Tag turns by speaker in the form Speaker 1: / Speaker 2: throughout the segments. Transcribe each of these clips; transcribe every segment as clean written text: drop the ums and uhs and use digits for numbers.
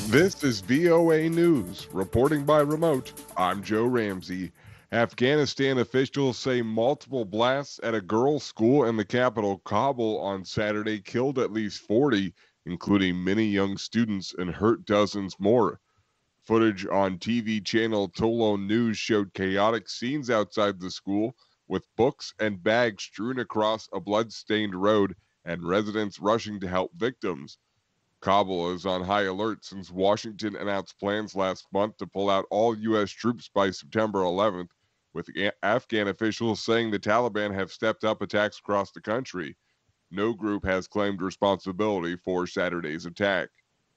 Speaker 1: This is VOA News. Reporting by remote, I'm Joe Ramsey. Afghanistan officials say multiple blasts at a girls' school in the capital, Kabul, on Saturday killed at least 40, including many young students, and hurt dozens more. Footage on TV channel Tolo News showed chaotic scenes outside the school, with books and bags strewn across a blood-stained road and residents rushing to help victims. Kabul is on high alert since Washington announced plans last month to pull out all U.S. troops by September 11th, with Afghan officials saying the Taliban have stepped up attacks across the country. No group has claimed responsibility for Saturday's attack.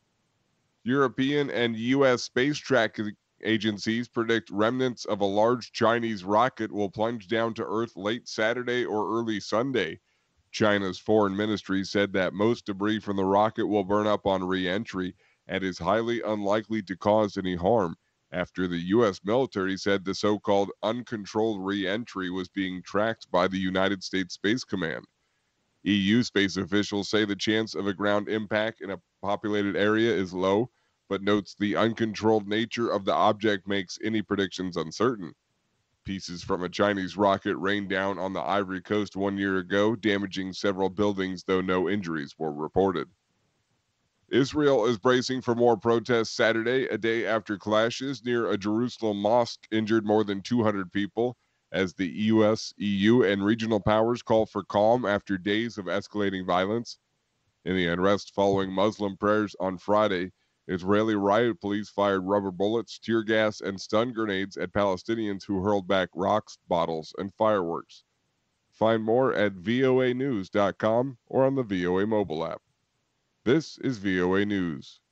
Speaker 1: European and U.S. space tracking agencies predict remnants of a large Chinese rocket will plunge down to Earth late Saturday or early Sunday. China's foreign ministry said that most debris from the rocket will burn up on re-entry and is highly unlikely to cause any harm, after the U.S. military said the so-called uncontrolled re-entry was being tracked by the United States Space Command. EU space officials say the chance of a ground impact in a populated area is low, but notes the uncontrolled nature of the object makes any predictions uncertain. Pieces from a Chinese rocket rained down on the Ivory Coast 1 year ago, damaging several buildings, though no injuries were reported. Israel is bracing for more protests Saturday, a day after clashes near a Jerusalem mosque injured more than 200 people, as the US, EU, and regional powers call for calm after days of escalating violence. In the unrest following Muslim prayers on Friday, Israeli riot police fired rubber bullets, tear gas, and stun grenades at Palestinians who hurled back rocks, bottles, and fireworks. Find more at voanews.com or on the VOA mobile app. This is VOA News.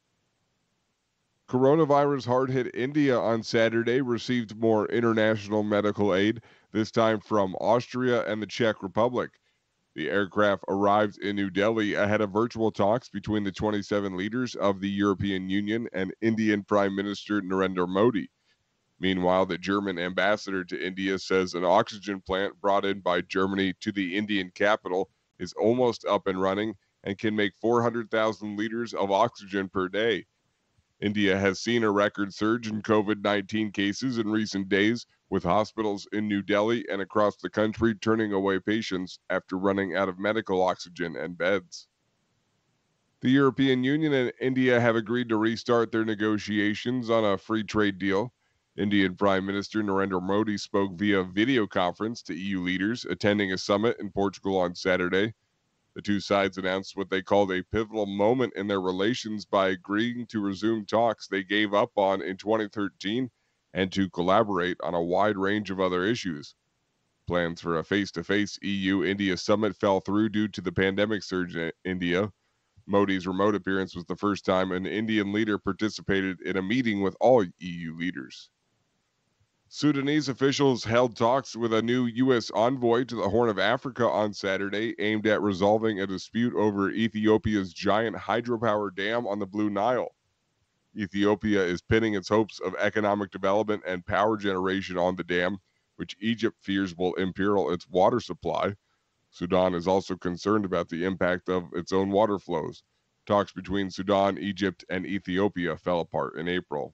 Speaker 1: Coronavirus hard-hit India on Saturday received more international medical aid, this time from Austria and the Czech Republic. The aircraft arrived in New Delhi ahead of virtual talks between the 27 leaders of the European Union and Indian Prime Minister Narendra Modi. Meanwhile, the German ambassador to India says an oxygen plant brought in by Germany to the Indian capital is almost up and running and can make 400,000 liters of oxygen per day. India has seen a record surge in COVID-19 cases in recent days, with hospitals in New Delhi and across the country turning away patients after running out of medical oxygen and beds. The European Union and India have agreed to restart their negotiations on a free trade deal. Indian Prime Minister Narendra Modi spoke via video conference to EU leaders attending a summit in Portugal on Saturday. The two sides announced what they called a pivotal moment in their relations by agreeing to resume talks they gave up on in 2013 and to collaborate on a wide range of other issues. Plans for a face-to-face EU-India summit fell through due to the pandemic surge in India. Modi's remote appearance was the first time an Indian leader participated in a meeting with all EU leaders. Sudanese officials held talks with a new U.S. envoy to the Horn of Africa on Saturday, aimed at resolving a dispute over Ethiopia's giant hydropower dam on the Blue Nile. Ethiopia is pinning its hopes of economic development and power generation on the dam, which Egypt fears will imperil its water supply. Sudan is also concerned about the impact of its own water flows. Talks between Sudan, Egypt, and Ethiopia fell apart in April.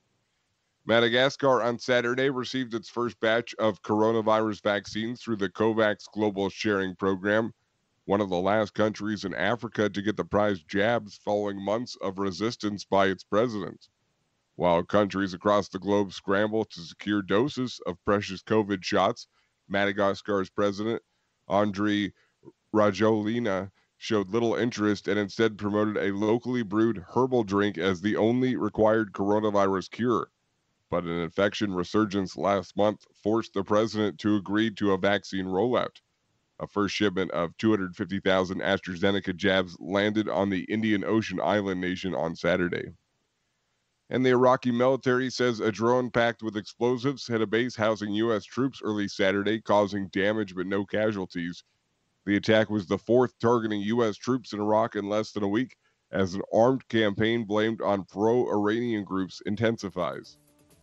Speaker 1: Madagascar on Saturday received its first batch of coronavirus vaccines through the COVAX Global Sharing Program, one of the last countries in Africa to get the prized jabs following months of resistance by its president. While countries across the globe scramble to secure doses of precious COVID shots, Madagascar's president, Andry Rajoelina, showed little interest and instead promoted a locally brewed herbal drink as the only required coronavirus cure. But an infection resurgence last month forced the president to agree to a vaccine rollout. A first shipment of 250,000 AstraZeneca jabs landed on the Indian Ocean island nation on Saturday. And the Iraqi military says a drone packed with explosives hit a base housing U.S. troops early Saturday, causing damage but no casualties. The attack was the fourth targeting U.S. troops in Iraq in less than a week, as an armed campaign blamed on pro-Iranian groups intensifies.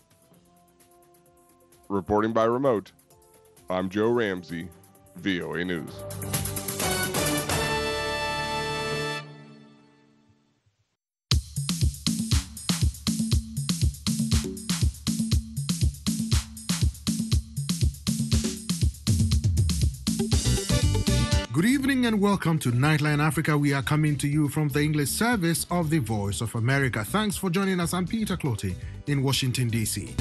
Speaker 1: Reporting by remote, I'm Joe Ramsey, VOA News.
Speaker 2: Good evening and welcome to Nightline Africa. We are coming to you from the English service of the Voice of America. Thanks for joining us. I'm Peter Clottey in Washington, D.C.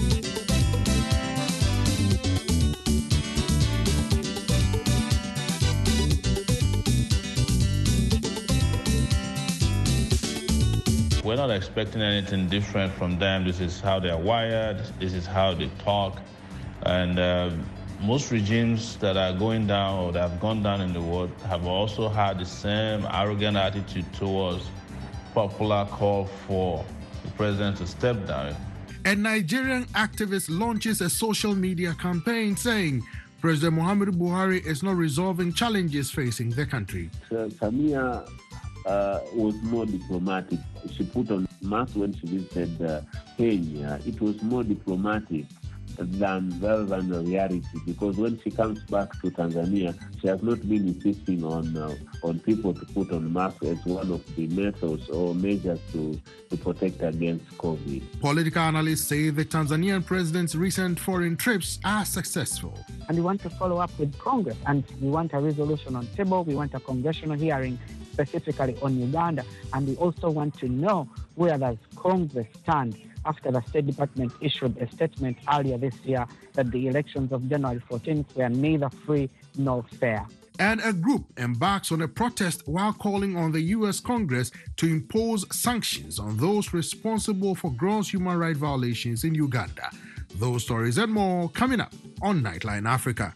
Speaker 3: We're not expecting anything different from them. This is how they're wired. This is how they talk. And most regimes that are going down or that have gone down in the world have also had the same arrogant attitude towards popular call for the president to step down.
Speaker 2: A Nigerian activist launches a social media campaign saying President Muhammadu Buhari is not resolving challenges facing the country.
Speaker 4: Samia was more diplomatic. She put on mask when she visited Kenya. It was more diplomatic rather than the reality, because when she comes back to Tanzania, she has not been insisting on people to put on masks as one of the methods or measures to protect against COVID.
Speaker 2: Political analysts say the Tanzanian president's recent foreign trips are successful.
Speaker 5: And we want to follow up with Congress, and we want a resolution on table. We want a congressional hearing specifically on Uganda, and we also want to know where does Congress stand after the State Department issued a statement earlier this year that the elections of January 14th were neither free nor fair.
Speaker 2: And a group embarks on a protest while calling on the U.S. Congress to impose sanctions on those responsible for gross human rights violations in Uganda. Those stories and more coming up on Nightline Africa.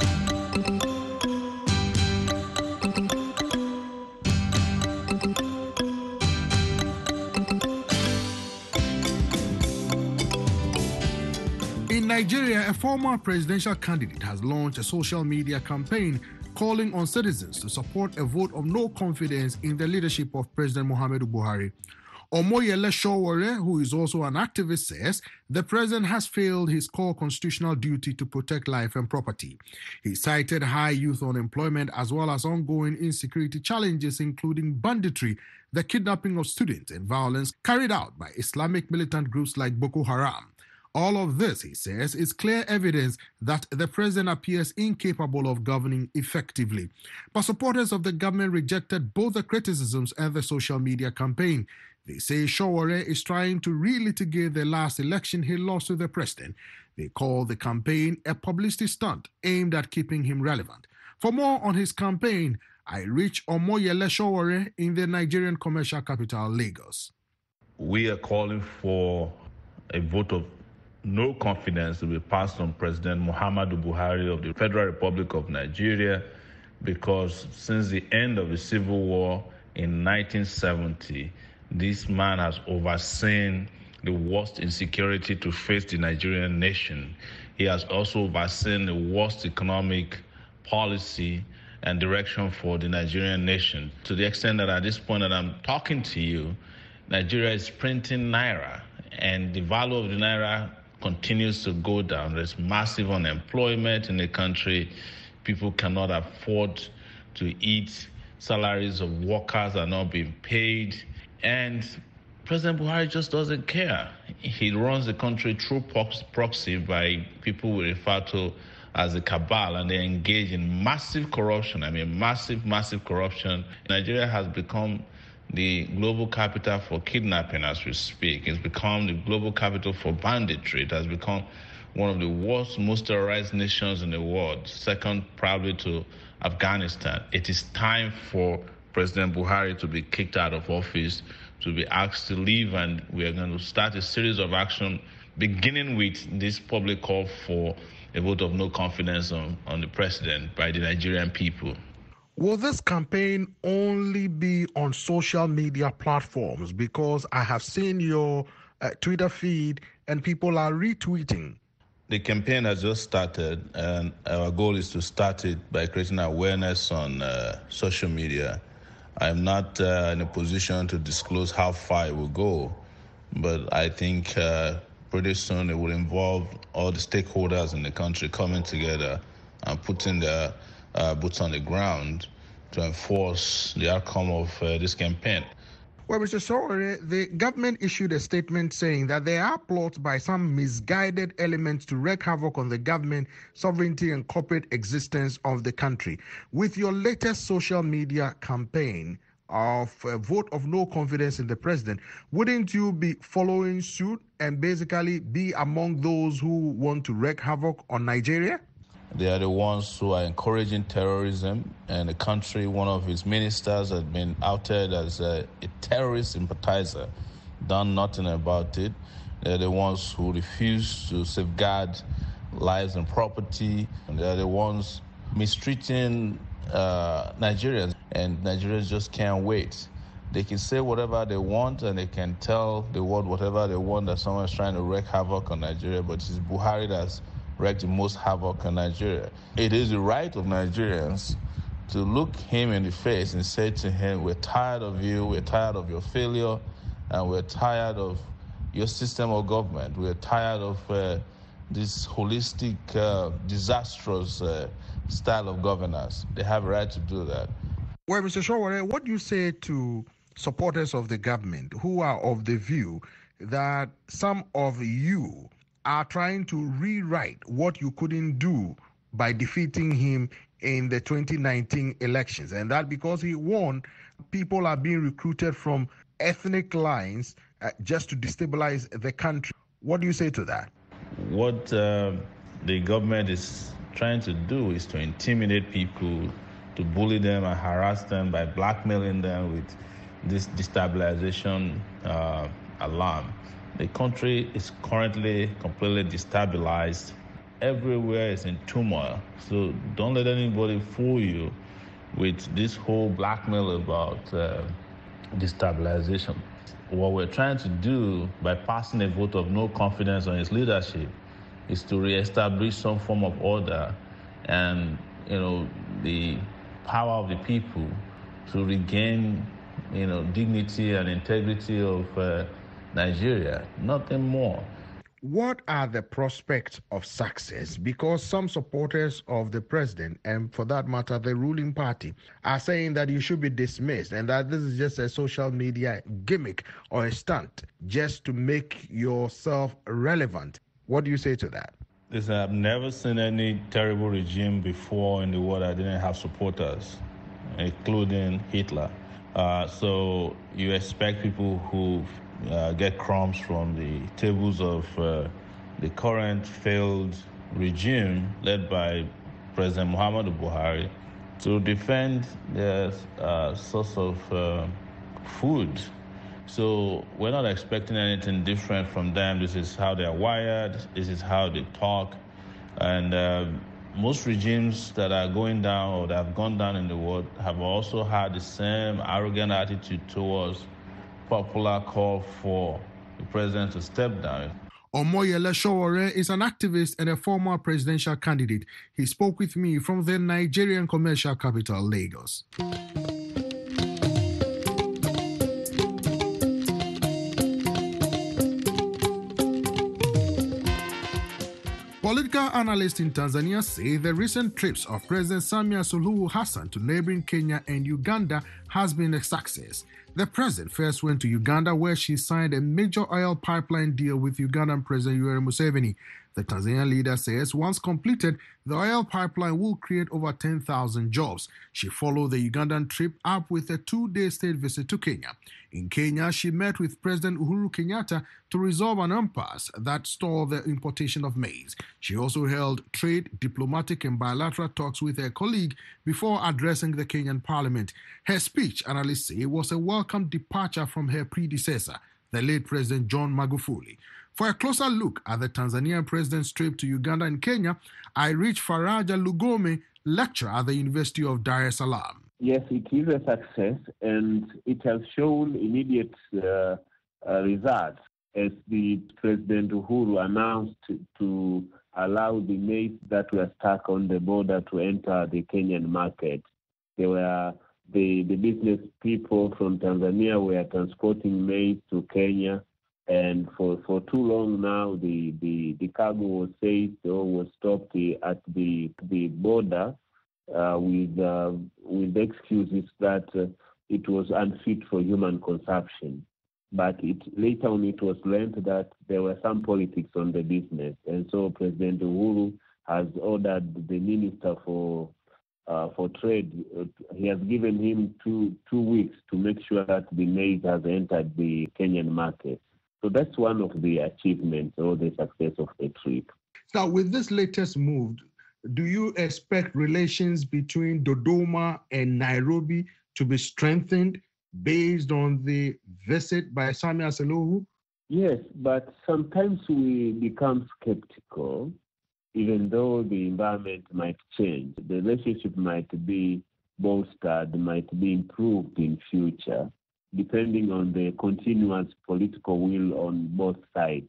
Speaker 2: In Nigeria, a former presidential candidate has launched a social media campaign calling on citizens to support a vote of no confidence in the leadership of President Muhammadu Buhari. Omoyele Sowore, who is also an activist, says the president has failed his core constitutional duty to protect life and property. He cited high youth unemployment as well as ongoing insecurity challenges, including banditry, the kidnapping of students, and violence carried out by Islamic militant groups like Boko Haram. All of this, he says, is clear evidence that the president appears incapable of governing effectively. But supporters of the government rejected both the criticisms and the social media campaign. They say Sowore is trying to relitigate the last election he lost to the president. They call the campaign a publicity stunt aimed at keeping him relevant. For more on his campaign, I reach Omoyele Sowore in the Nigerian commercial capital, Lagos.
Speaker 3: We are calling for a vote of no confidence to be passed on President Muhammadu Buhari of the Federal Republic of Nigeria, because since the end of the Civil War in 1970, this man has overseen the worst insecurity to face the Nigerian nation. He has also overseen the worst economic policy and direction for the Nigerian nation, to the extent that at this point that I'm talking to you, Nigeria is printing naira, and the value of the naira continues to go down. There's massive unemployment in the country. People cannot afford to eat. Salaries of workers are not being paid. And President Buhari just doesn't care. He runs the country through proxy by people we refer to as the cabal, and they engage in massive corruption. I mean, massive corruption. Nigeria has become the global capital for kidnapping as we speak. It's become the global capital for banditry. It has become one of the worst, most terrorized nations in the world, second probably to Afghanistan. It is time for President Buhari to be kicked out of office, to be asked to leave, and we are going to start a series of action, beginning with this public call for a vote of no confidence on the president by the Nigerian people.
Speaker 2: Will this campaign only be on social media platforms? Because I have seen your Twitter feed and people are retweeting.
Speaker 3: The campaign has just started, and our goal is to start it by creating awareness on social media. I'm not in a position to disclose how far it will go, but I think pretty soon it will involve all the stakeholders in the country coming together and putting their boots on the ground to enforce the outcome of this campaign.
Speaker 2: Well, Mr. Sowore, the government issued a statement saying that there are plots by some misguided elements to wreak havoc on the government, sovereignty, and corporate existence of the country. With your latest social media campaign of a vote of no confidence in the president, wouldn't you be following suit and basically be among those who want to wreak havoc on Nigeria?
Speaker 3: They are the ones who are encouraging terrorism, and the country, one of its ministers has been outed as a terrorist sympathizer, done nothing about it. They're the ones who refuse to safeguard lives and property, and they're the ones mistreating Nigerians, and Nigerians just can't wait. They can say whatever they want, and they can tell the world whatever they want, that someone is trying to wreak havoc on Nigeria, but it's Buhari that's wreaked the most havoc on Nigeria. It is the right of Nigerians to look him in the face and say to him, we're tired of you, we're tired of your failure, and we're tired of your system of government. We're tired of this holistic, disastrous style of governance. They have a right to do that.
Speaker 2: Well, Mr. Sowore, what do you say to supporters of the government who are of the view that some of you are trying to rewrite what you couldn't do by defeating him in the 2019 elections, and that because he won, people are being recruited from ethnic lines just to destabilize the country? What do you say to that?
Speaker 3: What the government is trying to do is to intimidate people, to bully them and harass them by blackmailing them with this destabilization alarm. The country is currently completely destabilized. Everywhere is in turmoil. So don't let anybody fool you with this whole blackmail about destabilization. What we're trying to do by passing a vote of no confidence on his leadership is to reestablish some form of order and, the power of the people to regain, dignity and integrity of Nigeria, nothing more.
Speaker 2: What are the prospects of success? Because some supporters of the president, and for that matter, the ruling party, are saying that you should be dismissed and that this is just a social media gimmick or a stunt just to make yourself relevant. What do you say to that?
Speaker 3: Listen, I've never seen any terrible regime before in the world that didn't have supporters, including Hitler. So you expect people who get crumbs from the tables of the current failed regime led by President Muhammadu Buhari to defend their source of food. So we're not expecting anything different from them. This is how they're wired. This is how they talk. And most regimes that are going down or that have gone down in the world have also had the same arrogant attitude towards popular call for the president to step down.
Speaker 2: Omoyele Sowore is an activist and a former presidential candidate. He spoke with me from the Nigerian commercial capital, Lagos. Political analysts in Tanzania say the recent trips of President Samia Suluhu Hassan to neighboring Kenya and Uganda has been a success. The president first went to Uganda, where she signed a major oil pipeline deal with Ugandan President Yoweri Museveni. The Tanzanian leader says once completed, the oil pipeline will create over 10,000 jobs. She followed the Ugandan trip up with a 2-day state visit to Kenya. In Kenya, she met with President Uhuru Kenyatta to resolve an impasse that stalled the importation of maize. She also held trade, diplomatic, and bilateral talks with her colleague before addressing the Kenyan parliament. Her speech, analysts say, was a welcome departure from her predecessor, the late President John Magufuli. For a closer look at the Tanzanian president's trip to Uganda and Kenya, I reached Faraja Lugome, lecturer at the University of Dar es Salaam.
Speaker 4: Yes, it is a success, and it has shown immediate results as the President Uhuru announced to allow the maize that were stuck on the border to enter the Kenyan market. There were the business people from Tanzania were transporting maize to Kenya. And for too long now, the cargo was seized or was stopped at the border with excuses that it was unfit for human consumption. But later on it was learned that there were some politics on the business. And so President Uhuru has ordered the Minister for Trade, he has given him two weeks to make sure that the maize has entered the Kenyan market. So that's one of the achievements or the success of the trip.
Speaker 2: Now, with this latest move, do you expect relations between Dodoma and Nairobi to be strengthened based on the visit by Samia Suluhu?
Speaker 4: Yes, but sometimes we become skeptical, even though the environment might change. The relationship might be bolstered, might be improved in future, depending on the continuous political will on both sides.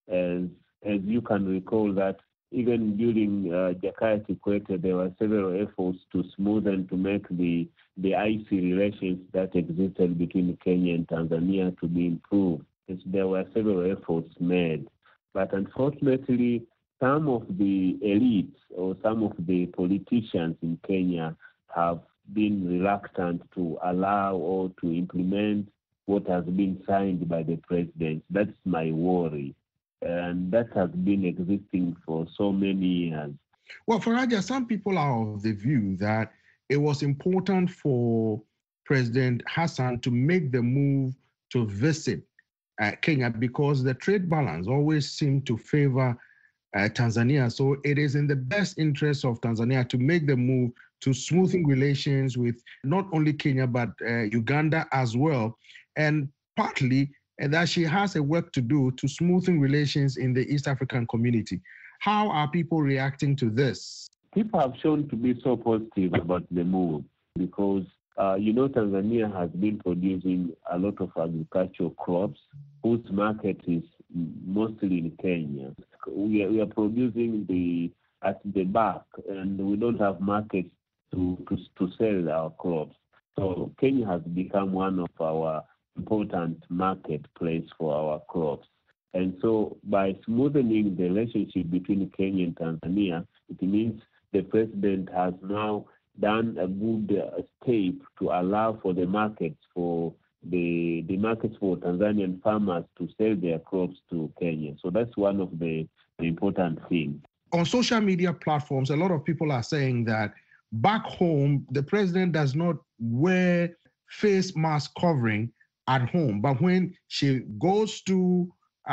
Speaker 4: As you can recall that even during Jakaya Kikwete, there were several efforts to smoothen, to make the icy relations that existed between Kenya and Tanzania to be improved. There were several efforts made. But unfortunately, some of the elites or some of the politicians in Kenya have been reluctant to allow or to implement what has been signed by the president. That's my worry. And that has been existing for so many years.
Speaker 2: Well, Faraja, some people are of the view that it was important for President Hassan to make the move to visit Kenya because the trade balance always seemed to favor Tanzania. So it is in the best interest of Tanzania to make the move to smoothing relations with not only Kenya, but Uganda as well. And partly that she has a work to do to smoothing relations in the East African community. How are people reacting to this?
Speaker 4: People have shown to be so positive about the move because, Tanzania has been producing a lot of agricultural crops whose market is mostly in Kenya. We are producing at the back, and we don't have markets to sell our crops. So Kenya has become one of our important marketplace for our crops. And so by smoothening the relationship between Kenya and Tanzania, it means the president has now done a good step to allow for the markets for the markets for Tanzanian farmers to sell their crops to Kenya. So that's one of the important things.
Speaker 2: On social media platforms, a lot of people are saying that back home, the president does not wear face mask covering at home, but when she goes to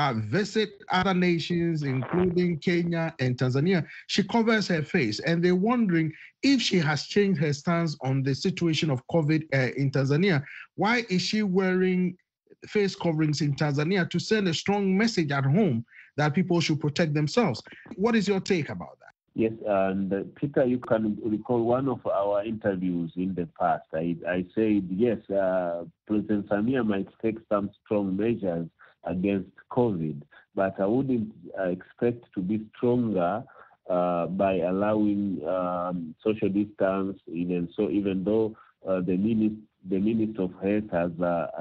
Speaker 2: visit other nations, including Kenya and Tanzania, she covers her face. And they're wondering if she has changed her stance on the situation of COVID in Tanzania. Why is she wearing face coverings in Tanzania to send a strong message at home that people should protect themselves? What is your take about that?
Speaker 4: Yes, and Peter, you can recall one of our interviews in the past. I said, yes, President Samia might take some strong measures against COVID, but I wouldn't expect to be stronger by allowing social distance. Even though the Minister of Health has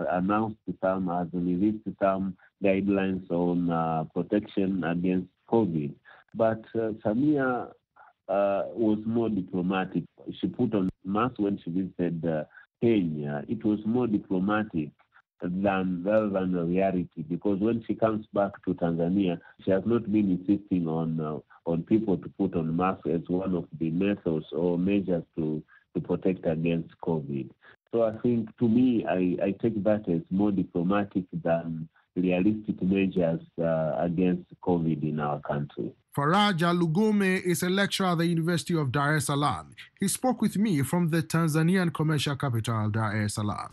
Speaker 4: released some guidelines on protection against COVID. But Samia was more diplomatic. She put on mask when she visited Kenya. It was more diplomatic rather than a reality, because when she comes back to Tanzania, she has not been insisting on people to put on masks as one of the methods or measures to protect against COVID. So I think, to me, I take that as more diplomatic than realistic measures against COVID in our country.
Speaker 2: Faraja Lugome is a lecturer at the University of Dar es Salaam. He spoke with me from the Tanzanian commercial capital, Dar es Salaam.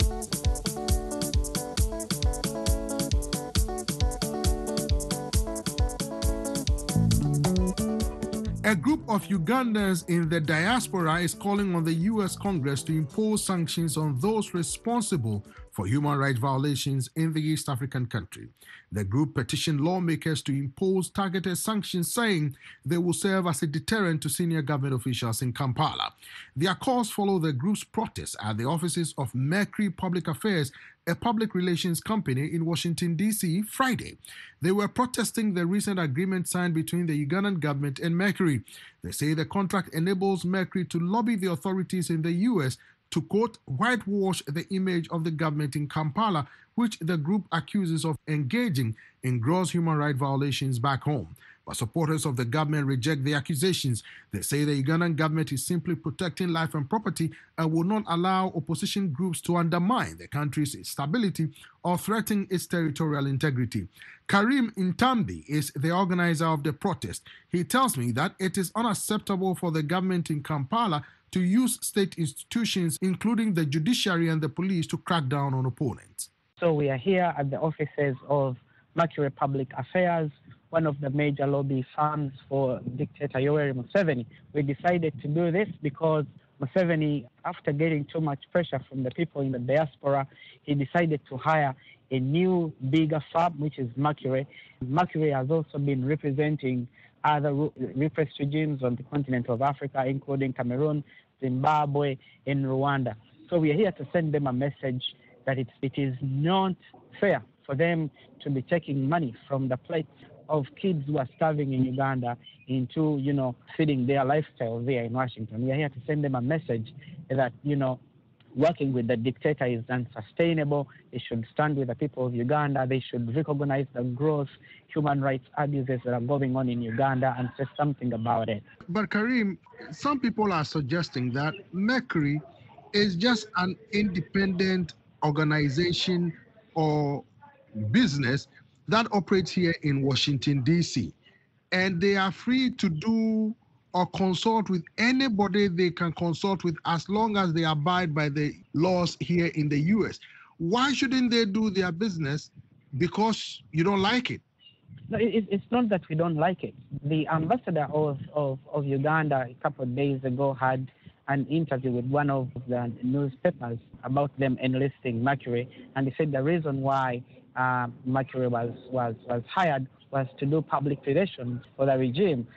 Speaker 2: A group of Ugandans in the diaspora is calling on the U.S. Congress to impose sanctions on those responsible for human rights violations in the East African country. The group petitioned lawmakers to impose targeted sanctions, saying they will serve as a deterrent to senior government officials in Kampala. Their calls follow the group's protests at the offices of Mercury Public Affairs, a public relations company in Washington, D.C., Friday. They were protesting the recent agreement signed between the Ugandan government and Mercury. They say the contract enables Mercury to lobby the authorities in the U.S. to, quote, whitewash the image of the government in Kampala, which the group accuses of engaging in gross human rights violations back home. But supporters of the government reject the accusations. They say the Ugandan government is simply protecting life and property and will not allow opposition groups to undermine the country's stability or threaten its territorial integrity. Karim Intambi is the organizer of the protest. He tells me that it is unacceptable for the government in Kampala to use state institutions, including the judiciary and the police, to crack down on opponents.
Speaker 5: So we are here at the offices of Mercury Public Affairs, one of the major lobby firms for dictator Yoweri Museveni. We decided to do this because Museveni, after getting too much pressure from the people in the diaspora, he decided to hire a new, bigger firm, which is Mercury. Mercury has also been representing other repressed regimes on the continent of Africa, including Cameroon, Zimbabwe, and Rwanda. So we are here to send them a message that it is not fair for them to be taking money from the plates of kids who are starving in Uganda into, feeding their lifestyle there in Washington. We are here to send them a message that, working with the dictator is unsustainable. They should stand with the people of Uganda. They should recognize the gross human rights abuses that are going on in Uganda and say something about it.
Speaker 2: But Karim, some people are suggesting that Mercury is just an independent organization or business that operates here in Washington, D.C. And they are free to do or consult with anybody they can consult with as long as they abide by the laws here in the U.S. Why shouldn't they do their business because you don't like it?
Speaker 5: No, it's not that we don't like it. The ambassador of Uganda a couple of days ago had an interview with one of the newspapers about them enlisting Mercury, and he said the reason why Mercury was hired was to do public relations for the regime.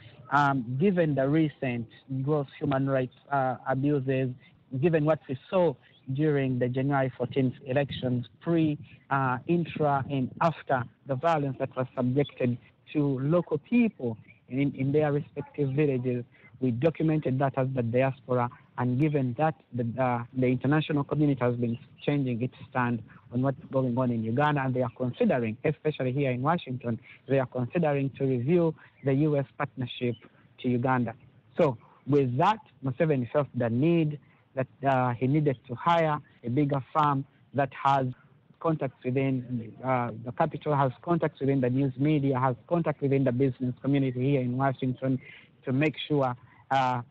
Speaker 5: Given the recent gross human rights abuses, given what we saw during the January 14th elections, pre, intra, and after the violence that was subjected to local people in their respective villages, we documented that as the diaspora, and given that the international community has been changing its stand on what's going on in Uganda, and they are considering, especially here in Washington, they are considering to review the U.S. partnership to Uganda. So with that, Museveni felt the need that he needed to hire a bigger firm that has contacts within the capital, has contacts within the news media, has contacts within the business community here in Washington to make sure that,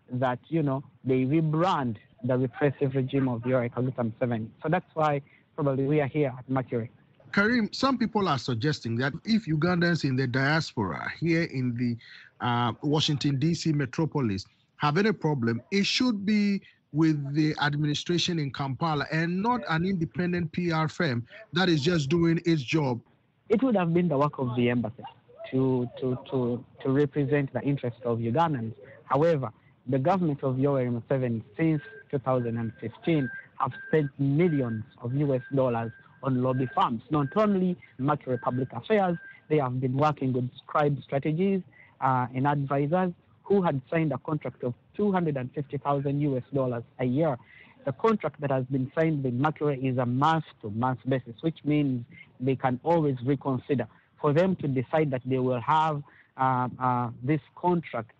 Speaker 5: they rebrand the repressive regime of Yoweri Kaguta Museveni. So that's why probably we are here at Mercury.
Speaker 2: Karim, some people are suggesting that if Ugandans in the diaspora here in the Washington, D.C. metropolis have any problem, it should be with the administration in Kampala and not an independent PR firm that is just doing its job.
Speaker 5: It would have been the work of the embassy to represent the interests of Ugandans. However, the government of Yoweri Museveni since 2015 have spent millions of US dollars on lobby firms. Not only Mercury Public Affairs, they have been working with Scribe Strategies and advisors who had signed a contract of $250,000 US dollars a year. The contract that has been signed with Mercury is a month-to-month basis, which means they can always reconsider. For them to decide that they will have this contract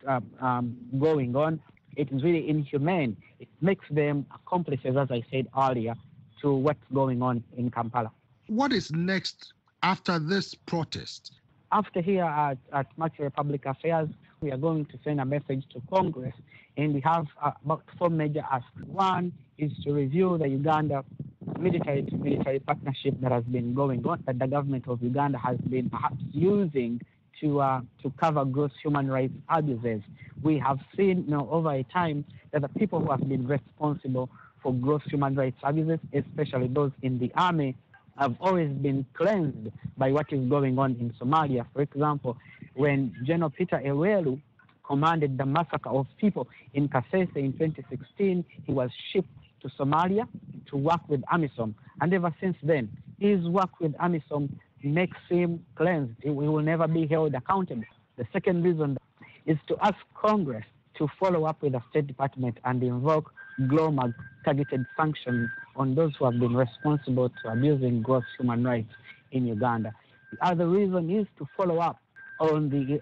Speaker 5: going on, it is really inhumane. It makes them accomplices, as I said earlier, to what's going on in Kampala.
Speaker 2: What is next after this protest?
Speaker 5: After here at Mercury Public Affairs, we are going to send a message to Congress, and we have about 4 major asks. One is to review the Uganda military partnership that has been going on, that the government of Uganda has been perhaps using to cover gross human rights abuses. We have seen over a time that the people who have been responsible for gross human rights abuses, especially those in the army, have always been cleansed by what is going on in Somalia. For example, when General Peter Ewelu commanded the massacre of people in Kasese in 2016, he was shipped to Somalia to work with AMISOM. And ever since then, his work with AMISOM makes him cleansed. He will never be held accountable. The second reason is to ask Congress to follow up with the State Department and invoke GLOMAG targeted sanctions on those who have been responsible to abusing gross human rights in Uganda. The other reason is to follow up on the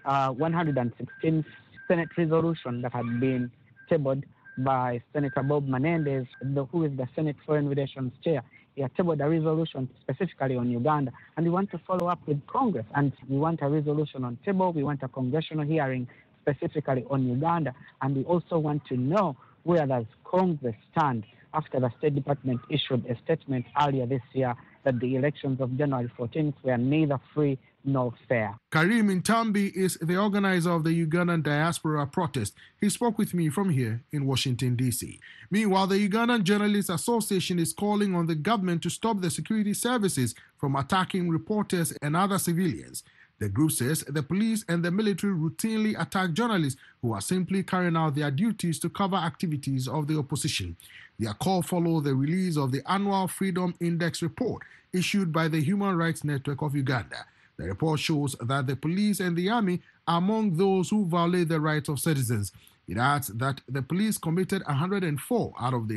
Speaker 5: 116th Senate resolution that had been tabled by Senator Bob Menendez, who is the Senate Foreign Relations Chair. He had tabled a resolution specifically on Uganda, and we want to follow up with Congress, and we want a resolution on table. We want a congressional hearing specifically on Uganda, and we also want to know where does Congress stand after the State Department issued a statement earlier this year that the elections of January 14th were neither free nor fair.
Speaker 2: Karim Intambi is the organizer of the Ugandan diaspora protest. He spoke with me from here in Washington, D.C. Meanwhile, the Ugandan Journalists Association is calling on the government to stop the security services from attacking reporters and other civilians. The group says the police and the military routinely attack journalists who are simply carrying out their duties to cover activities of the opposition. Their call followed the release of the annual Freedom Index report issued by the Human Rights Network of Uganda. The report shows that the police and the army are among those who violate the rights of citizens. It adds that the police committed 104 out of the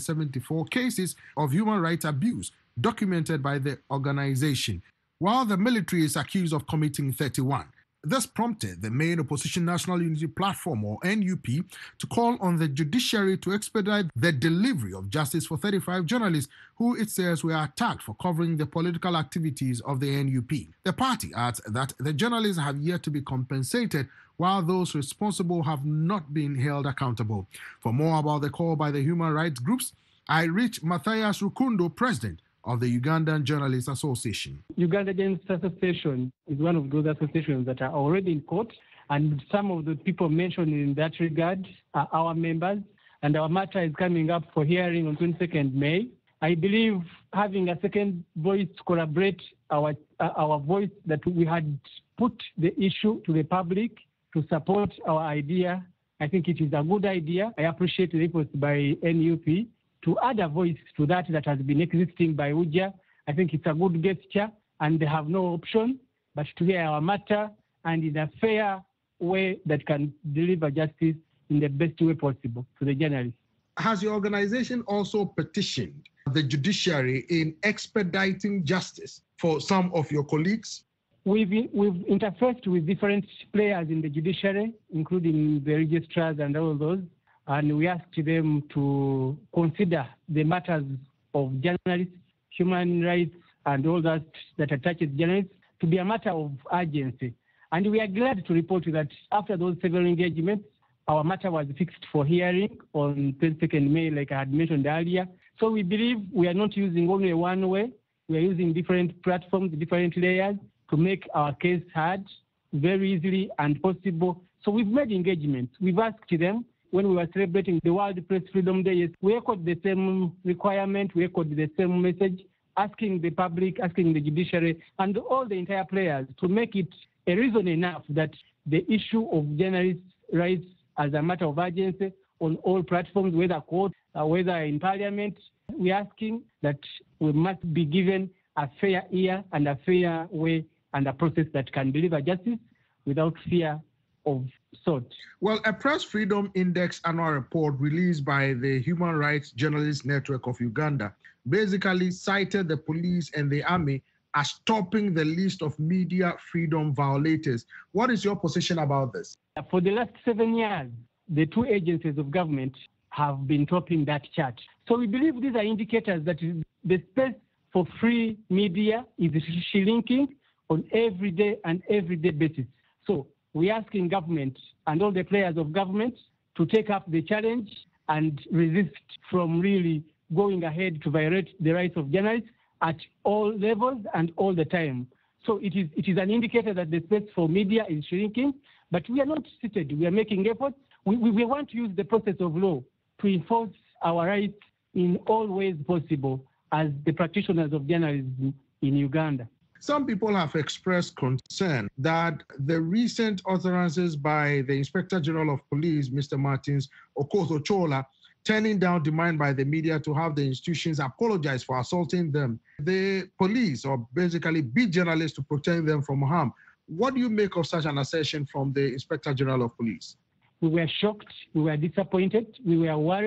Speaker 2: 174 cases of human rights abuse documented by the organization, while the military is accused of committing 31. This prompted the main opposition National Unity Platform, or NUP, to call on the judiciary to expedite the delivery of justice for 35 journalists who it says were attacked for covering the political activities of the NUP. The party adds that the journalists have yet to be compensated, while those responsible have not been held accountable. For more about the call by the human rights groups, I reached Matthias Rukundo, president of the Ugandan Journalists Association.
Speaker 6: Uganda Journalists Association is one of those associations that are already in court, and some of the people mentioned in that regard are our members, and our matter is coming up for hearing on 22nd May. I believe having a second voice to collaborate our voice, that we had put the issue to the public to support our idea. I think it is a good idea. I appreciate the efforts by NUP to add a voice to that has been existing by UJA. I think it's a good gesture, and they have no option but to hear our matter and in a fair way that can deliver justice in the best way possible to the journalists.
Speaker 2: Has your organization also petitioned the judiciary in expediting justice for some of your colleagues?
Speaker 6: We've interfaced with different players in the judiciary, including the registrars and all those, and we asked them to consider the matters of journalists, human rights, and all that attaches journalists to be a matter of urgency. And we are glad to report that after those several engagements, our matter was fixed for hearing on 22nd May, like I had mentioned earlier. So we believe we are not using only one way. We are using different platforms, different layers to make our case heard very easily and possible. So we've made engagements. We've asked them, when we were celebrating the World Press Freedom Day, we echoed the same requirement, we echoed the same message, asking the public, asking the judiciary, and all the entire players to make it a reason enough that the issue of journalists' rights as a matter of urgency on all platforms, whether court, whether in parliament, we're asking that we must be given a fair ear and a fair way and a process that can deliver justice without fear of sort.
Speaker 2: Well, a Press Freedom Index annual report released by the Human Rights Journalists Network of Uganda basically cited the police and the army as topping the list of media freedom violators. What is your position about this?
Speaker 6: For the last 7 years, the two agencies of government have been topping that chart. So we believe these are indicators that the space for free media is shrinking on everyday basis. So we're asking government and all the players of government to take up the challenge and resist from really going ahead to violate the rights of journalists at all levels and all the time. So it is an indicator that the space for media is shrinking, but we are not seated. We are making efforts. We want to use the process of law to enforce our rights in all ways possible as the practitioners of journalism in Uganda.
Speaker 2: Some people have expressed concern that the recent utterances by the Inspector General of Police, Mr. Martins Okoth-Ochola, turning down demand by the media to have the institutions apologize for assaulting them. The police, or basically beat journalists to protect them from harm. What do you make of such an assertion from the Inspector General of Police?
Speaker 6: We were shocked, we were disappointed, we were worried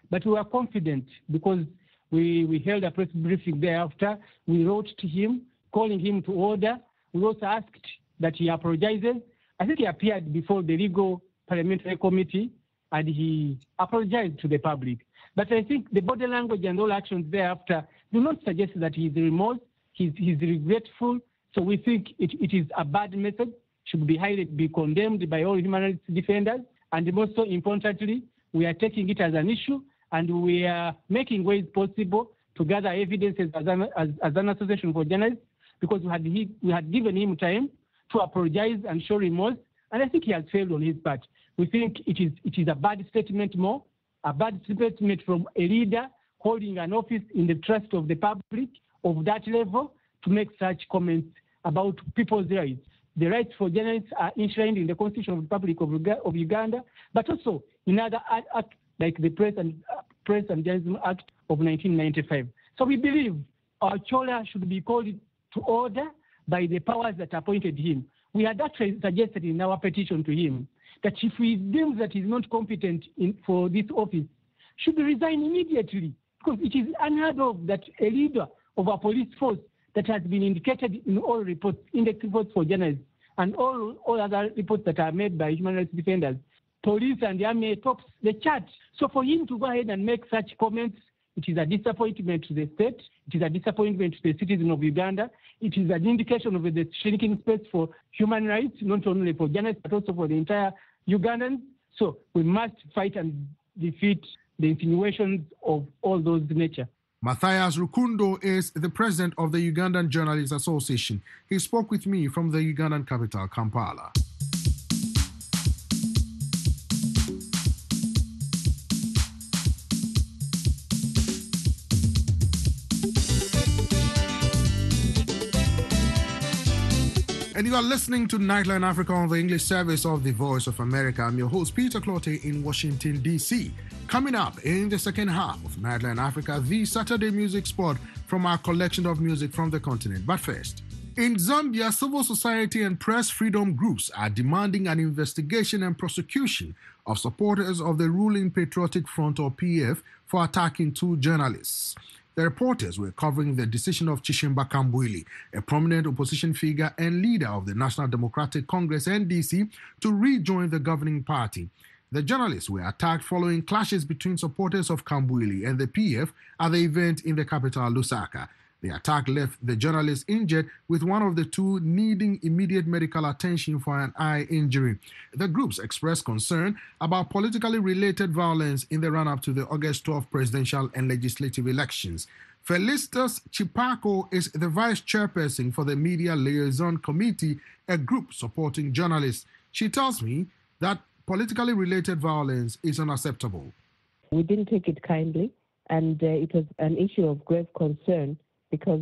Speaker 6: But we were confident because we held a press briefing thereafter. We wrote to him, calling him to order. We also asked that he apologizes. I think he appeared before the legal parliamentary committee and he apologized to the public. But I think the body language and all actions thereafter do not suggest that he's remorse, he's regretful. So we think it is a bad method, should be condemned by all human rights defenders. And most importantly, we are taking it as an issue and we are making ways possible to gather evidences as an association for journalists, because we had given him time to apologize and show remorse, and I think he has failed on his part. We think it is a bad statement a bad statement from a leader holding an office in the trust of the public of that level to make such comments about people's rights. The rights for journalists are enshrined in the Constitution of the Republic of Uganda, but also in other acts like the Press and Journalism Act of 1995. So we believe Ochola should be called to order by the powers that appointed him. We had actually suggested in our petition to him that if he deems that he's not competent for this office, should resign immediately, because it is unheard of that a leader of a police force that has been indicated in all reports, index reports for journalists, and all other reports that are made by human rights defenders, police and the army tops the chart. So for him to go ahead and make such comments, it is a disappointment to the state. It is a disappointment to the citizens of Uganda. It is an indication of the shrinking space for human rights, not only for journalists, but also for the entire Ugandans. So we must fight and defeat the insinuations of all those nature.
Speaker 2: Matthias Rukundo is the president of the Ugandan Journalists Association. He spoke with me from the Ugandan capital, Kampala. And you are listening to Nightline Africa on the English service of the Voice of America. I'm your host, Peter Clottey in Washington, D.C. Coming up in the second half of Nightline Africa, the Saturday music spot from our collection of music from the continent. But first, in Zambia, civil society and press freedom groups are demanding an investigation and prosecution of supporters of the ruling Patriotic Front, or PF, for attacking two journalists. The reporters were covering the decision of Chishimba Kambwili, a prominent opposition figure and leader of the National Democratic Congress, NDC, to rejoin the governing party. The journalists were attacked following clashes between supporters of Kambwili and the PF at the event in the capital, Lusaka. The attack left the journalists injured, with one of the two needing immediate medical attention for an eye injury. The groups expressed concern about politically related violence in the run-up to the August 12 presidential and legislative elections. Felicitas Chipako is the vice chairperson for the Media Liaison Committee, a group supporting journalists. She tells me that politically related violence is unacceptable.
Speaker 7: We didn't take it kindly, and it was an issue of grave concern, because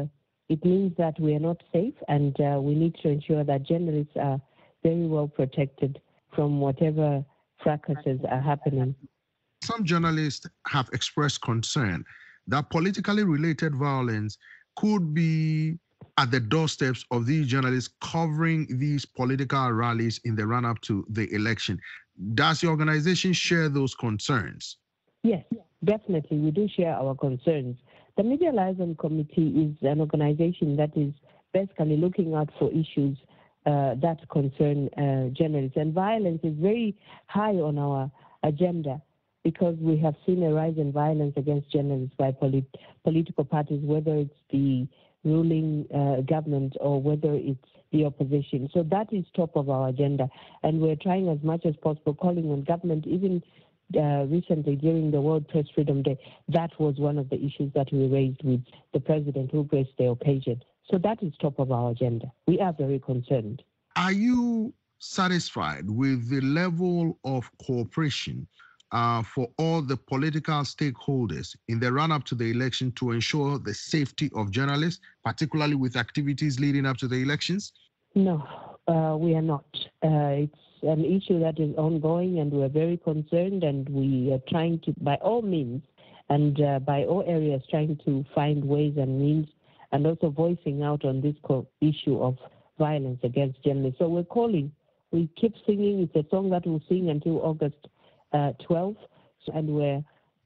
Speaker 7: it means that we are not safe, and we need to ensure that journalists are very well protected from whatever fracases are happening.
Speaker 2: Some journalists have expressed concern that politically related violence could be at the doorsteps of these journalists covering these political rallies in the run-up to the election. Does the organization share those concerns?
Speaker 7: Yes, definitely. We do share our concerns. The Media Liaison Committee is an organization that is basically looking out for issues that concern journalists. And violence is very high on our agenda, because we have seen a rise in violence against journalists by political parties, whether it's the ruling government or whether it's the opposition. So that is top of our agenda. And we're trying as much as possible, calling on government, even recently during the World Press Freedom Day. That was one of the issues that we raised with the president who graced the occasion. So that is top of our agenda. We are very concerned.
Speaker 2: Are you satisfied with the level of cooperation for all the political stakeholders in the run-up to the election to ensure the safety of journalists, particularly with activities leading up to the elections?
Speaker 7: No, we are not. It's an issue that is ongoing, and we're very concerned, and we are trying to, by all means, and by all areas, trying to find ways and means, and also voicing out on this issue of violence against journalists. So we're calling, we keep singing. It's a song that we'll sing until August 12th, and we're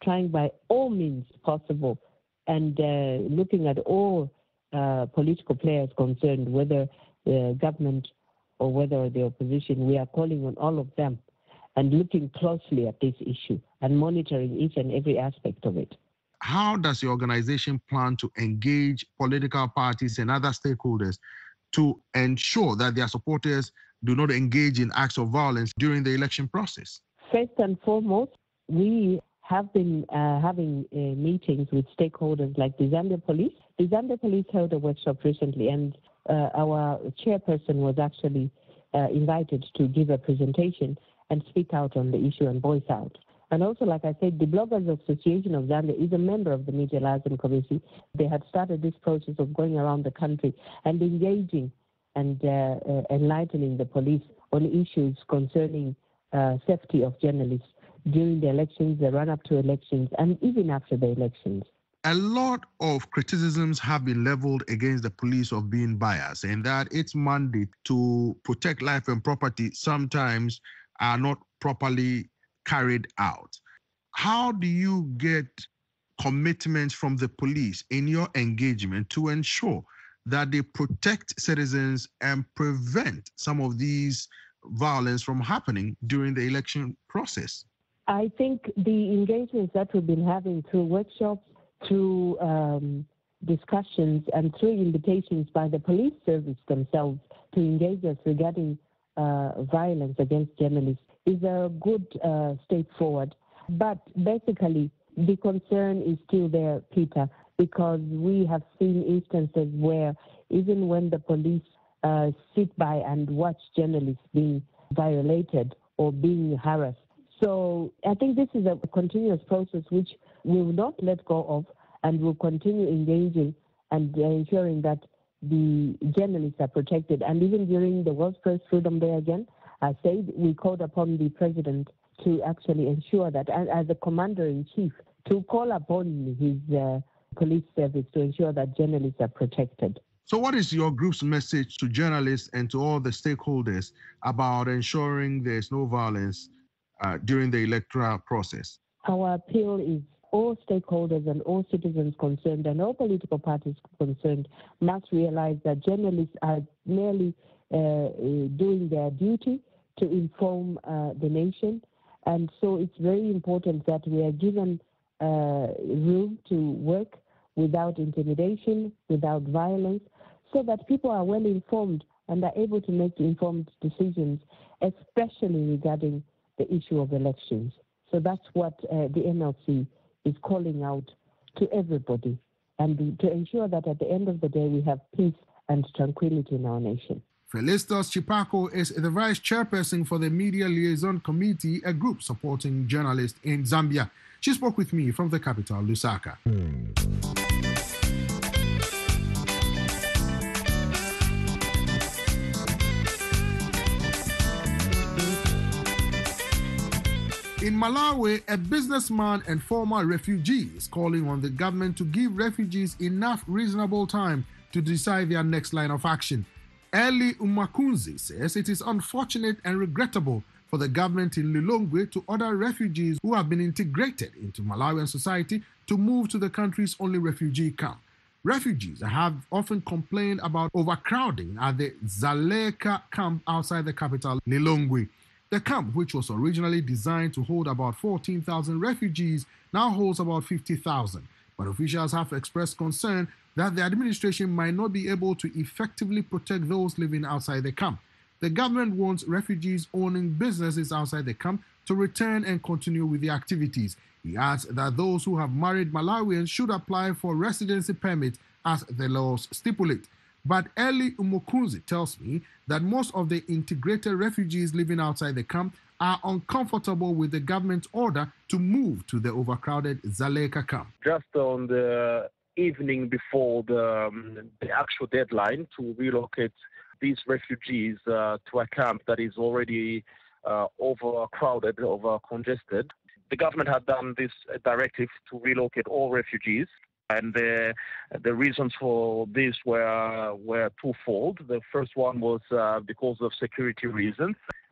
Speaker 7: trying by all means possible and looking at all political players concerned, whether the government or whether the opposition. We are calling on all of them and looking closely at this issue and monitoring each and every aspect of it.
Speaker 2: How does the organization plan to engage political parties and other stakeholders to ensure that their supporters do not engage in acts of violence during the election process?
Speaker 7: First and foremost, we have been having meetings with stakeholders like the Zambia Police. The Zambia Police held a workshop recently, and our chairperson was actually invited to give a presentation and speak out on the issue and voice out. And also, like I said, the Bloggers Association of Zambia is a member of the Media Liaison Committee. They had started this process of going around the country and engaging and enlightening the police on issues concerning safety of journalists during the elections, the run-up to elections, and even after the elections.
Speaker 2: A lot of criticisms have been leveled against the police of being biased, and that its mandate to protect life and property sometimes are not properly carried out. How do you get commitments from the police in your engagement to ensure that they protect citizens and prevent some of these violence from happening during the election process?
Speaker 7: I think the engagements that we've been having through workshops, through discussions, and through invitations by the police service themselves to engage us regarding violence against journalists is a good step forward. But basically, the concern is still there, Peter, because we have seen instances where even when the police sit by and watch journalists being violated or being harassed. So I think this is a continuous process which we will not let go of, and will continue engaging and ensuring that the journalists are protected. And even during the World Press Freedom Day again, I said we called upon the president to actually ensure that, as a commander-in-chief, to call upon his police service to ensure that journalists are protected.
Speaker 2: So what is your group's message to journalists and to all the stakeholders about ensuring there's no violence during the electoral process? Our
Speaker 7: appeal is all stakeholders and all citizens concerned and all political parties concerned must realize that journalists are merely doing their duty to inform the nation. And so it's very important that we are given room to work without intimidation, without violence, so that people are well informed and are able to make informed decisions, especially regarding the issue of elections. So that's what the NLC is calling out to everybody, and to ensure that at the end of the day we have peace and tranquility in our nation.
Speaker 2: Felicitas Chipako is the vice chairperson for the Media Liaison Committee, a group supporting journalists in Zambia. She spoke with me from the capital, Lusaka. In Malawi, a businessman and former refugee is calling on the government to give refugees enough reasonable time to decide their next line of action. Eli Umakunzi says it is unfortunate and regrettable for the government in Lilongwe to order refugees who have been integrated into Malawian society to move to the country's only refugee camp. Refugees have often complained about overcrowding at the Dzaleka camp outside the capital, Lilongwe. The camp, which was originally designed to hold about 14,000 refugees, now holds about 50,000. But officials have expressed concern that the administration might not be able to effectively protect those living outside the camp. The government wants refugees owning businesses outside the camp to return and continue with the activities. He adds that those who have married Malawians should apply for residency permits as the laws stipulate. But Eli Umukunzi tells me that most of the integrated refugees living outside the camp are uncomfortable with the government's order to move to the overcrowded Dzaleka camp.
Speaker 8: Just on the evening before the actual deadline to relocate these refugees to a camp that is already overcrowded, over-congested, the government had done this directive to relocate all refugees. And the reasons for this were twofold. The first one was because of security reasons.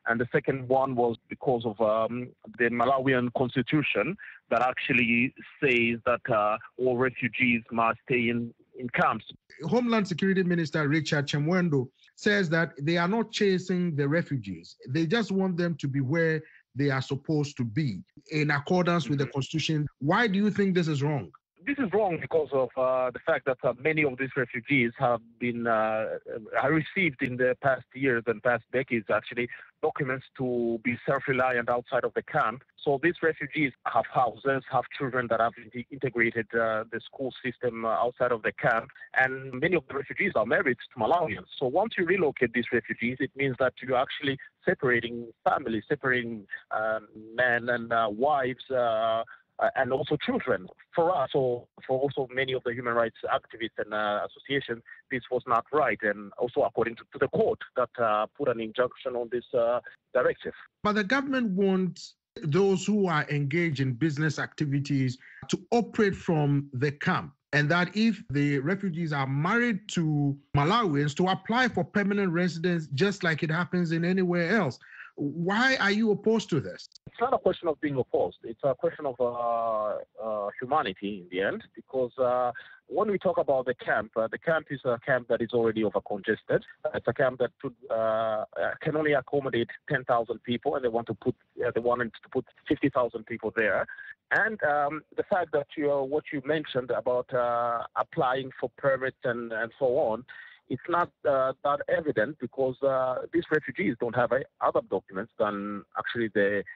Speaker 8: And the second one was because of the Malawian constitution that actually says that all refugees must stay in camps.
Speaker 2: Homeland Security Minister Richard Chemwendo says that they are not chasing the refugees. They just want them to be where they are supposed to be in accordance with the constitution. Why do you think this is wrong?
Speaker 8: This is wrong because of the fact that many of these refugees have been received in the past years and past decades, actually, documents to be self-reliant outside of the camp. So these refugees have houses, have children that have integrated the school system outside of the camp. And many of the refugees are married to Malawians. So once you relocate these refugees, it means that you're actually separating families, separating men and wives, and also children. For us, or for also many of the human rights activists and associations, this was not right. And also according to the court that put an injunction on this directive.
Speaker 2: But the government wants those who are engaged in business activities to operate from the camp. And that if the refugees are married to Malawians, to apply for permanent residence just like it happens in anywhere else. Why are you opposed to this?
Speaker 8: It's not a question of being opposed. It's a question of humanity in the end, because when we talk about the camp is a camp that is already overcongested. It's a camp that can only accommodate 10,000 people, and they wanted to put 50,000 people there. And the fact that what you mentioned about applying for permits and so on, it's not that evident because these refugees don't have other documents than actually the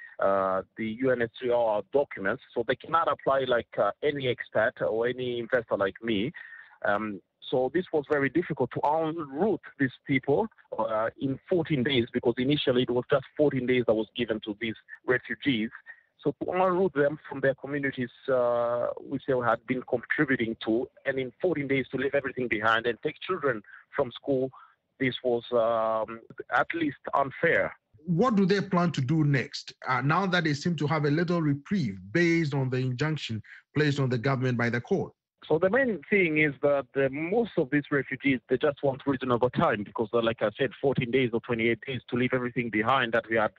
Speaker 8: UNHCR documents, so they cannot apply like any expat or any investor like me. So this was very difficult to en route these people in 14 days, because initially it was just 14 days that was given to these refugees. So to en route them from their communities, which they had been contributing to, and in 14 days to leave everything behind and take children from school, this was at least unfair.
Speaker 2: What do they plan to do next, now that they seem to have a little reprieve based on the injunction placed on the government by the court?
Speaker 8: So the main thing is that most of these refugees, they just want reasonable time because, like I said, 14 days or 28 days to leave everything behind that we had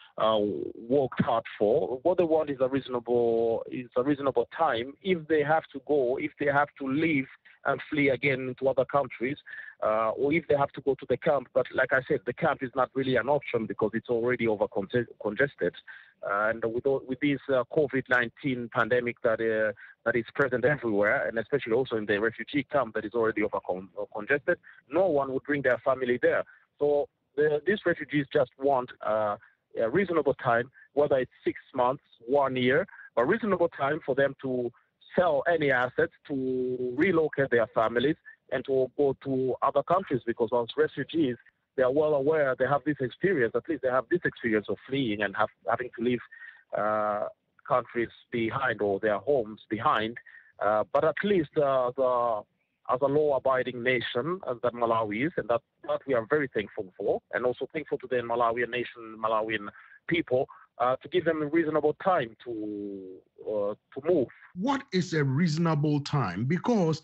Speaker 8: worked hard for. What they want is a reasonable time. If they have to go, if they have to leave and flee again into other countries, or if they have to go to the camp. But like I said, the camp is not really an option because it's already over congested. And with this COVID-19 pandemic that is present everywhere, and especially also in the refugee camp that is already over congested, no one would bring their family there. So these refugees just want a reasonable time, whether it's 6 months, 1 year, a reasonable time for them to sell any assets, to relocate their families, and to go to other countries, because as refugees, they are well aware, they have this experience, at least they have this experience of fleeing and having to leave countries behind or their homes behind. But at least as a law-abiding nation, as that Malawi is, and that we are very thankful for, and also thankful to the Malawian nation, Malawian people, to give them a reasonable time to move.
Speaker 2: What is a reasonable time? Because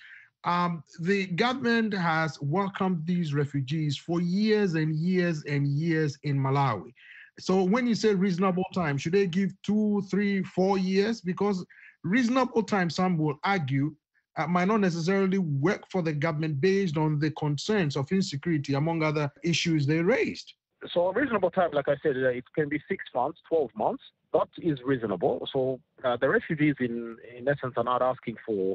Speaker 2: the government has welcomed these refugees for years and years and years in Malawi. So when you say reasonable time, should they give 2, 3, 4 years? Because reasonable time, some will argue, might not necessarily work for the government based on the concerns of insecurity, among other issues they raised.
Speaker 8: So a reasonable time, like I said, it can be 6 months, 12 months. That is reasonable. So the refugees, in essence, are not asking for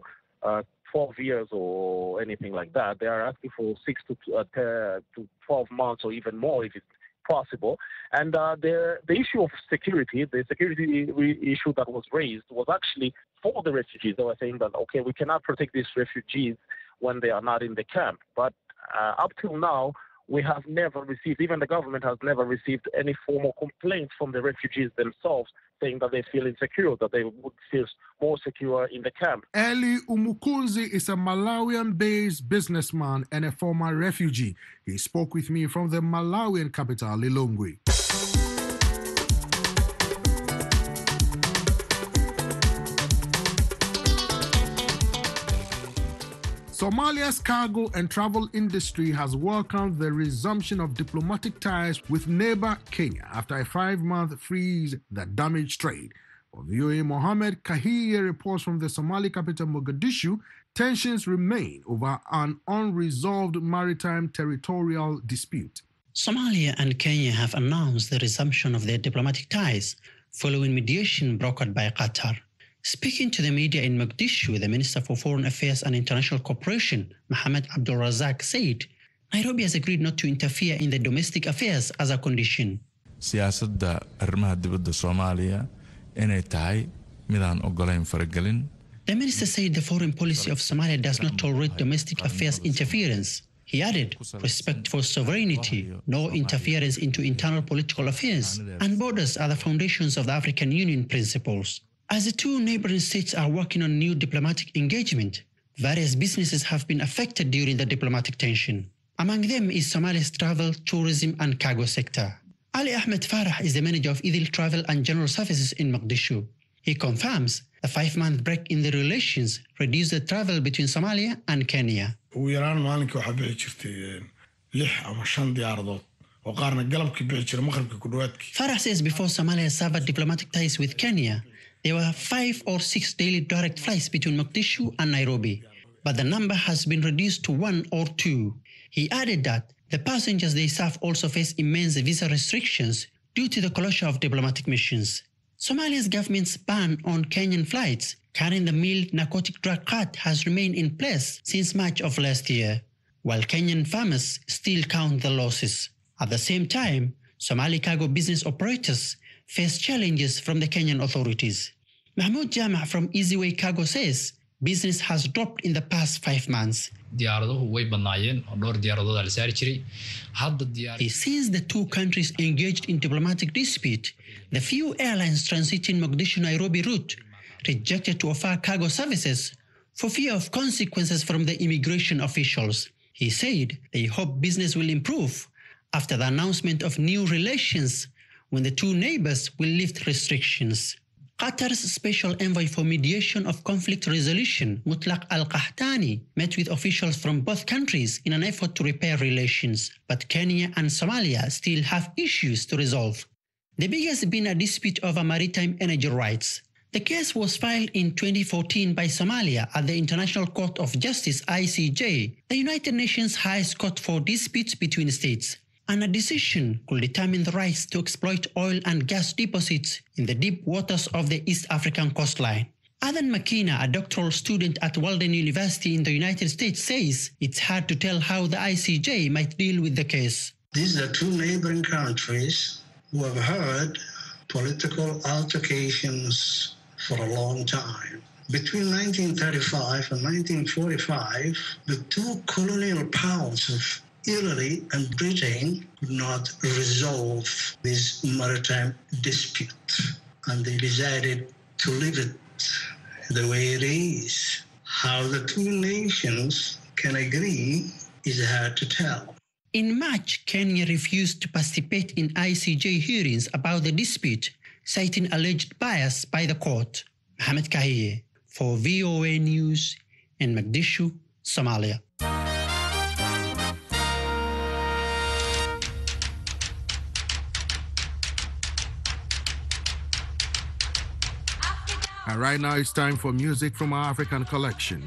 Speaker 8: 12 years or anything like that. They are asking for 6 to 12 months or even more if it's possible. And the issue of security, the security issue that was raised was actually for the refugees. They were saying that, okay, we cannot protect these refugees when they are not in the camp. But up till now, we have never received, even the government has never received any formal complaints from the refugees themselves saying that they feel insecure, that they would feel more secure in the camp.
Speaker 2: Eli Umukunzi is a Malawian-based businessman and a former refugee. He spoke with me from the Malawian capital, Lilongwe. Somalia's cargo and travel industry has welcomed the resumption of diplomatic ties with neighbor Kenya after a 5-month freeze that damaged trade. For VOA, Mohammed Kahiye reports from the Somali capital Mogadishu, tensions remain over an unresolved maritime territorial dispute.
Speaker 9: Somalia and Kenya have announced the resumption of their diplomatic ties following mediation brokered by Qatar. Speaking to the media in Mogadishu, the Minister for Foreign Affairs and International Cooperation, Mohammed Abdul Razak, said Nairobi has agreed not to interfere in the domestic affairs as a condition.
Speaker 10: siyaasadda arrimaha dibadda Soomaaliya inay tahay midaan ogolayn faragelin.
Speaker 9: The minister said the foreign policy of Somalia does not tolerate domestic affairs interference. He added, respect for sovereignty, no interference into internal political affairs, and borders are the foundations of the African Union principles. As the two neighboring states are working on new diplomatic engagement, various businesses have been affected during the diplomatic tension. Among them is Somalia's travel, tourism, and cargo sector. Ali Ahmed Farah is the manager of Idil Travel and General Services in Mogadishu. He confirms the 5-month break in the relations reduced the travel between Somalia and Kenya. Farah says before Somalia severed diplomatic ties with Kenya, there were 5 or 6 daily direct flights between Mogadishu and Nairobi, but the number has been reduced to 1 or 2. He added that the passengers they serve also face immense visa restrictions due to the closure of diplomatic missions. Somalia's government's ban on Kenyan flights carrying the mild narcotic drug cut has remained in place since March of last year, while Kenyan farmers still count the losses. At the same time, Somali cargo business operators face challenges from the Kenyan authorities. Mahmoud Jama from Easyway Cargo says business has dropped in the past 5 months. Since the two countries engaged in diplomatic dispute, the few airlines transiting Mogadishu-Nairobi route rejected to offer cargo services for fear of consequences from the immigration officials. He said they hope business will improve after the announcement of new relations when the two neighbors will lift restrictions. Qatar's special envoy for mediation of conflict resolution, Mutlaq Al-Qahtani, met with officials from both countries in an effort to repair relations, but Kenya and Somalia still have issues to resolve. The biggest being a dispute over maritime energy rights. The case was filed in 2014 by Somalia at the International Court of Justice, ICJ, the United Nations highest court for disputes between states. And a decision could determine the rights to exploit oil and gas deposits in the deep waters of the East African coastline. Adan Makina, a doctoral student at Walden University in the United States, says it's hard to tell how the ICJ might deal with the case.
Speaker 11: These are two neighboring countries who have had political altercations for a long time. Between 1935 and 1945, the two colonial powers of Italy and Britain could not resolve this maritime dispute, and they decided to leave it the way it is. How the two nations can agree is hard to tell.
Speaker 9: In March, Kenya refused to participate in ICJ hearings about the dispute, citing alleged bias by the court. Mohammed Kahiye for VOA News in Mogadishu, Somalia.
Speaker 2: And right now it's time for music from our African collection.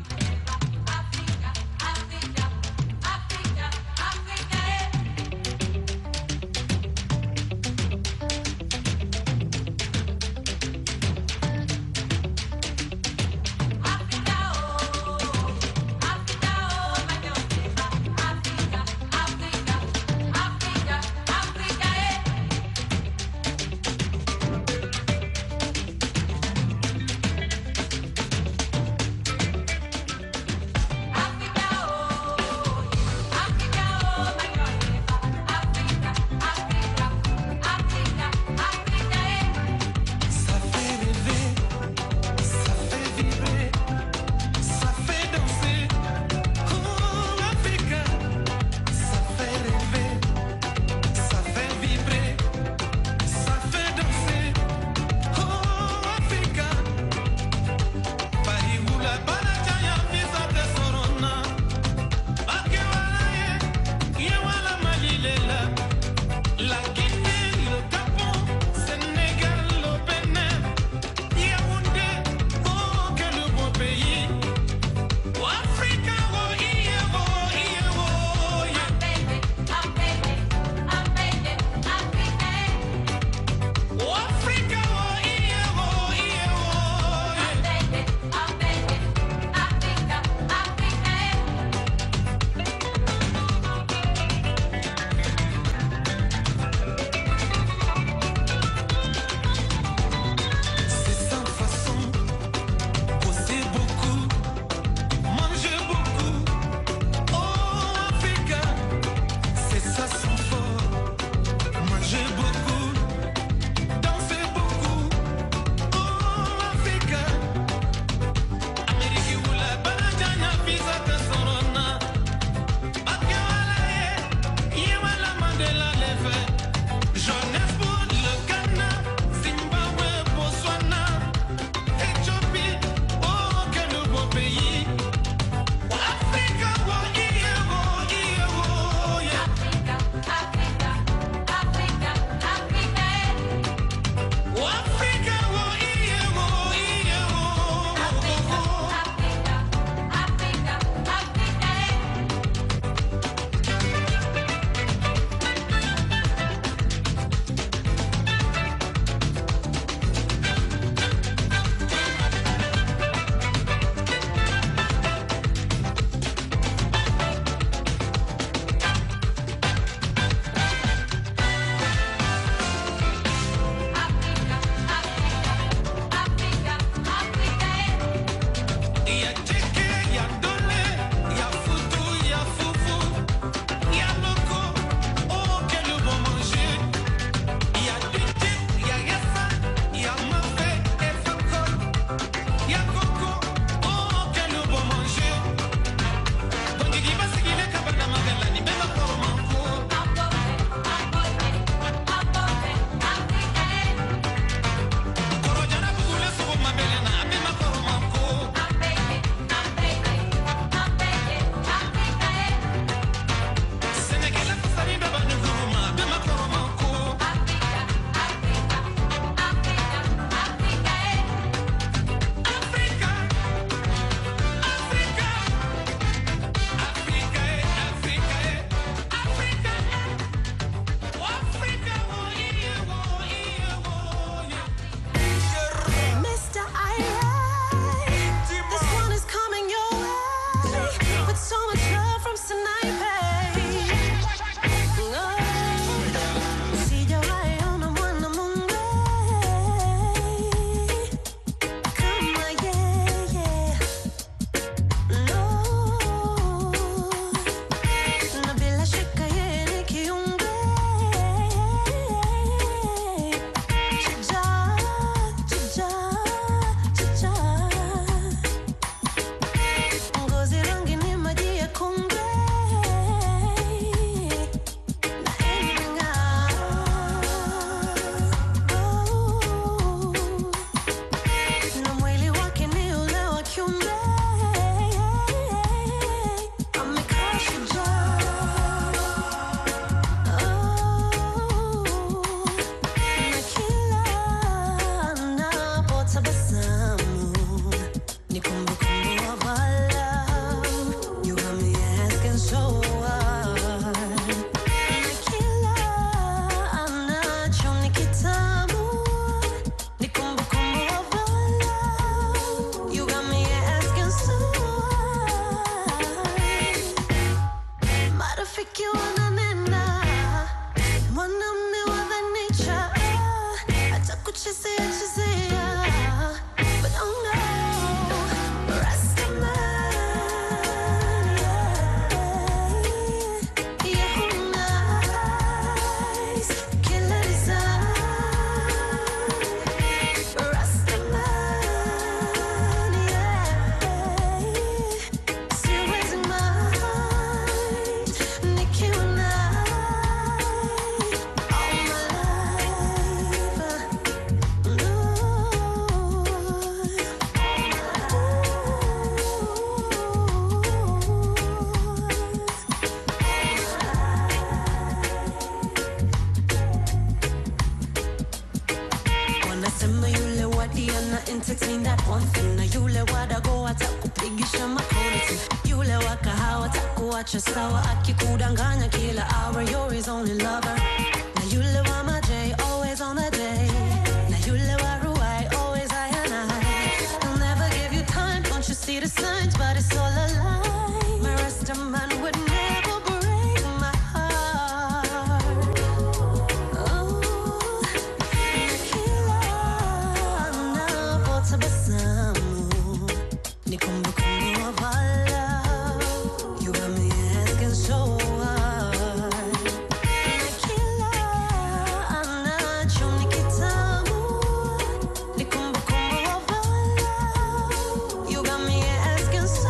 Speaker 12: one thing. Na yule wadago atakupigisha makonti, yule wakahawa atakuacha sawa, akikudanganya kila hour, you're his only lover. Na yule wa majay, always on the day. Na yule wa ruai, always I and I. He'll never give you time, don't you see the signs, but it's all a lie. My rest of man would never break my heart. Oh, nakila na potabasamu, ni kumbukumbu of our love. You got me asking so hard. Nakila na chumni kitamu, ni kumbukumbu of our love. You got me asking so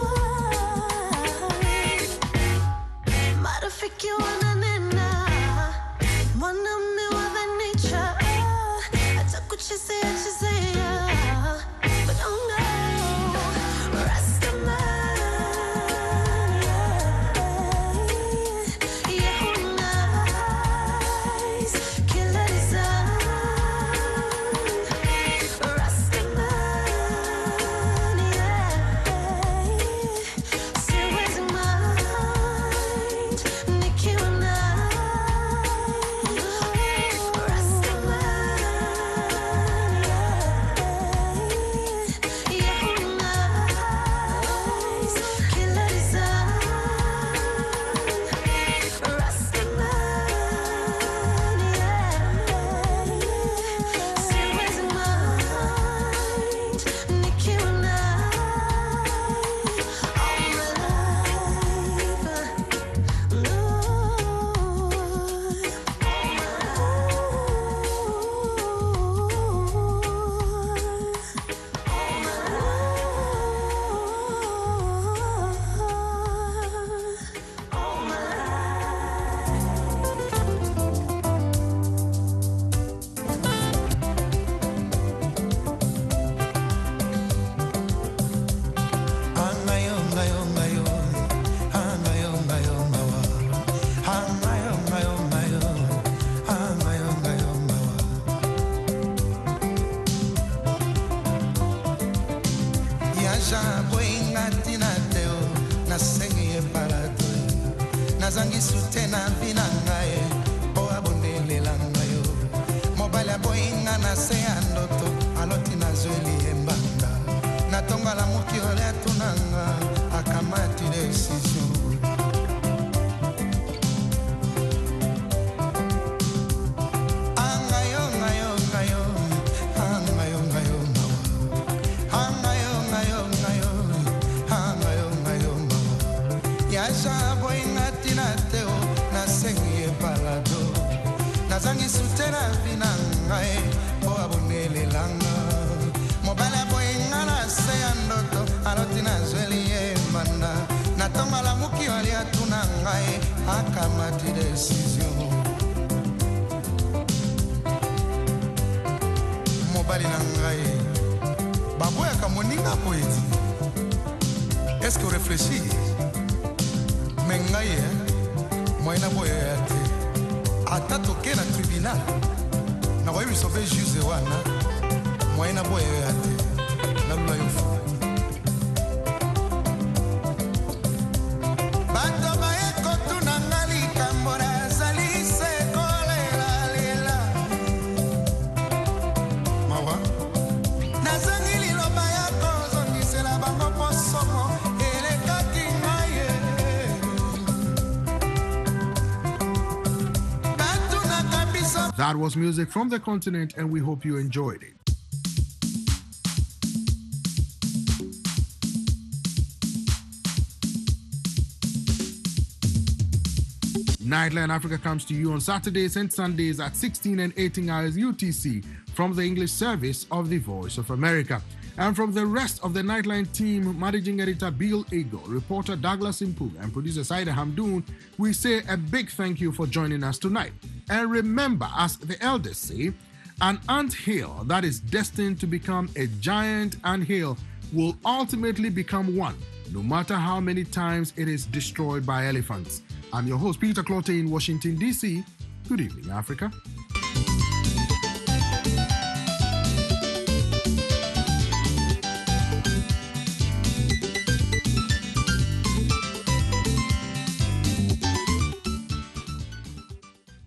Speaker 12: hard. Marafiki wananena, mwanaume wa the nature, atakuchezea chezea, but oh no, Rastaman, yeah, who nice, killer design, Rastaman, yeah, serious mind, Nicki Minaj, Rastaman, yeah, who nice, killer design, Rastaman, yeah, serious mind, Nicki Minaj, all my life,
Speaker 13: Nazangi sutena binangaye o abundele langayo mobile boinga na se andoto aloti na zweli embanga natonga la muki ole tunanga akamati decision angayo ngayo ngayo angayo ngayo angayo ngayo ngayo angayo ngayo yasha boinga tinateo na sengi palado nazangi sutena vinangae o abunele langa mobile boinga na se andoto aloti na zweli emana natonga la muki wali atunangae akamati decision mobile nangae baboya kamoninga poeti. Est-ce que vous réfléchissez? Mais ngaye moyena boya yate atatoke na tribunal na kwa hivi sobe juge wana moyena boya yate na lula yofu bato bae kotu na ngali kambora zali se kolela lela mawa nazangi liloba yako zongisela bango posomo elekaki ngaye.
Speaker 2: That was music from the continent, and we hope you enjoyed it. Nightline Africa comes to you on Saturdays and Sundays at 16 and 18 hours UTC from the English service of the Voice of America. And from the rest of the Nightline team, Managing Editor Bill Eagle, reporter Douglas Impug, and producer Saida Hamdoun, we say a big thank you for joining us tonight. And remember, as the elders say, an anthill that is destined to become a giant anthill will ultimately become one, no matter how many times it is destroyed by elephants. I'm your host, Peter Clotte in Washington, D.C. Good evening, Africa.